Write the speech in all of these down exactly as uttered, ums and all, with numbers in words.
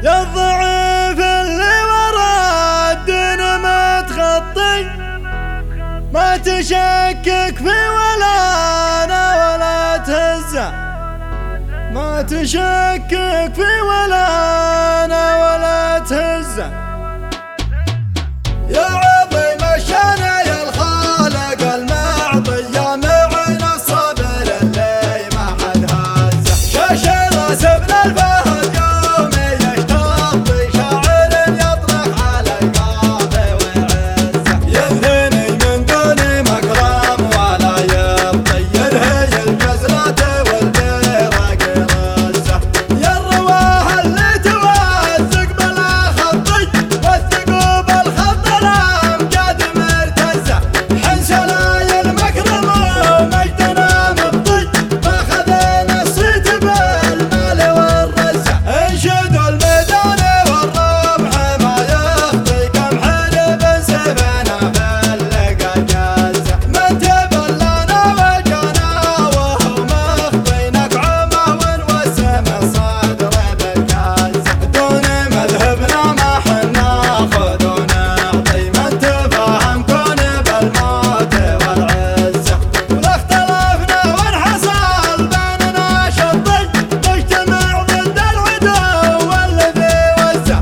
يا الضعيف اللي ورا الدين ما تخطي، ما تشكك في ولا انا ولا تهزه، ما تشكك في ولا انا ولا تهزه. يا عظيم الشان يا الخالق المعطي، يا معين الصبر اللي ما حد هزه. شاش راس ابن الفهد يومي يشتطي، شاعر يطرح على القافي ويعزه. ينهني من دون مكرم ولا يبطي، ينهي الجزرة والبيرق يرزه. يا الرواه اللي توثق بلا خطي، وثقوا بالخط الامجاد مرتزه. حن سلاي المكرم ومجدنا مبطي، ماخذين الصيت بالمال والرزه. انشدوا الميدان والرمح ما يخطي، كم حرب سفنا باللقا جازه. من تبلنا وجانا وهو مخطي، نكعمه ونوسم صدره بالكازه. دون مذهبنا ما حنا خذ ونعطي، من تفاهم كون بالموت والعزه. ولا اختلفنا وانحصل بيننا شطي، نجتمع ضد العدو والذي وزه.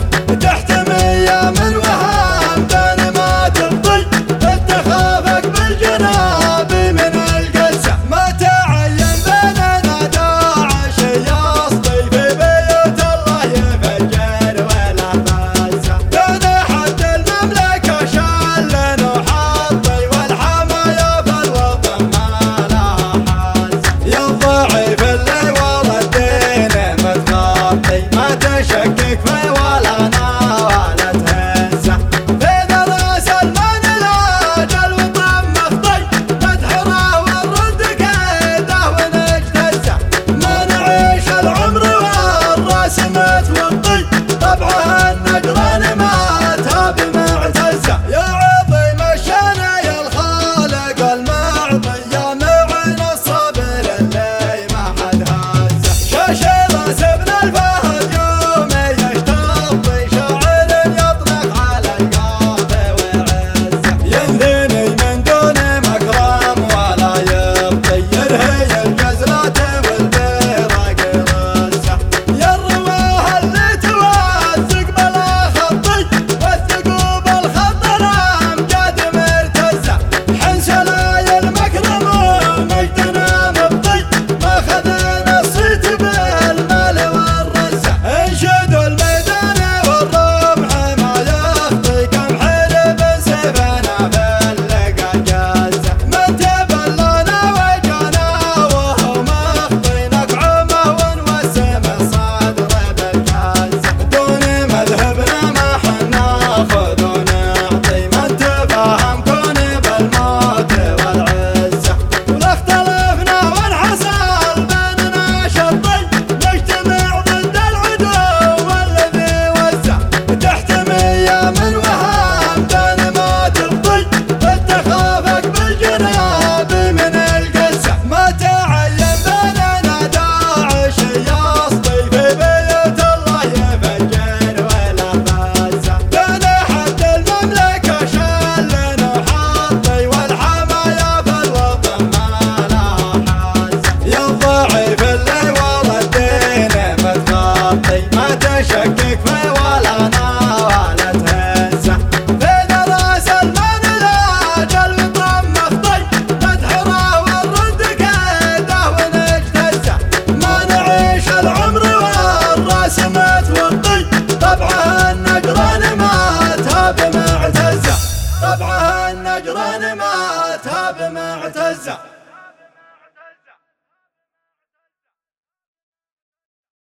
تحتمي من وهام بين ما تبطي، اتخافك بالجناب من القزه. ما تعين بيننا داعش يسطي، في بيوت الله يفجر ولا بازه. دون حد المملكه شلن وحطي، والحمايا في الوطن ما لها حازه. يا الضعيف اللي ورا الدين متغطي، ما تشكك في ولا انا ولا تهزه. في راس المن الاجل وطم مخطي، ندحره ونرد كيده ونجتزه. ما نعيش العمر والراس متوطي، طبعه النجران ماتها بمعتزه. يا عظيم الشان يا الخالق المعطي، يا معين الصبر اللي ما حد هزه. شاش راس ابن الفهد يومي يشتطي، شاعر يطرح على القافي ويعزه. ينهني من دون مكرم ولا يبطي، ينهي الجزرة والبيرق يرزه. يا الرواه اللي توثق بلا خطي، وثقوا بالخط الامجاد مرتزه. حن سلاي المكرم ومجدنا مبطي، ماخذين الصيت بالمال والرزه. انشدوا الميدان والرمح ما يخطي، كم حرب سفنا باللقا جازه. من تبلنا وجانا وهو مخطي، نكعمه ونوسم صدره بالكازه. دون مذهبنا ما حنا خذ ونعطي، من تفاهم كون بالموت والعزه. ولا اختلفنا وانحصل بيننا شطي، نجتمع ضد العدو والذي وزه. تحتمي من وهام بين ما تبطي، اتخافك بالجناب من القزه. ما تعين بيننا داعش يسطي، في بيوت الله يفجر ولا بازه. دون حد المملكه شلن وحطي، والحمايا في الوطن ما لها حازه. يا الضعيف اللي ورا الدين متغطي، ما تشكك في ولا انا ولا تهزه. في راس المن الاجل وطم مخطي، ندحره ونرد كيده ونجتزه. ما نعيش العمر والراس متوطي، طبعه النجران ماتها بمعتزه. طبعه النجران ماتها بمعتزه.